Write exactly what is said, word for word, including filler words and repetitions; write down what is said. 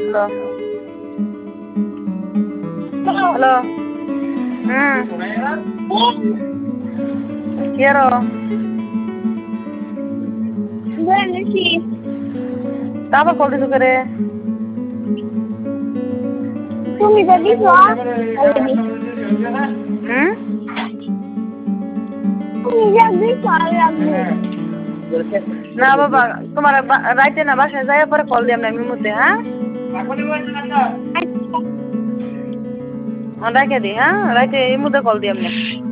hello হুম কি আরো আবার কল দিছো করে তুমি তো দিছো অলরেডি হুম তুমি যা দিছো অলরেডি না বাবা তোমার রাইতে না বাসায় যাই পরে কল দিলাম না মিমুতে হ্যাঁ রাখে দি হ্যাঁ রাইতে এই মুহূর্তে কল দিলাম না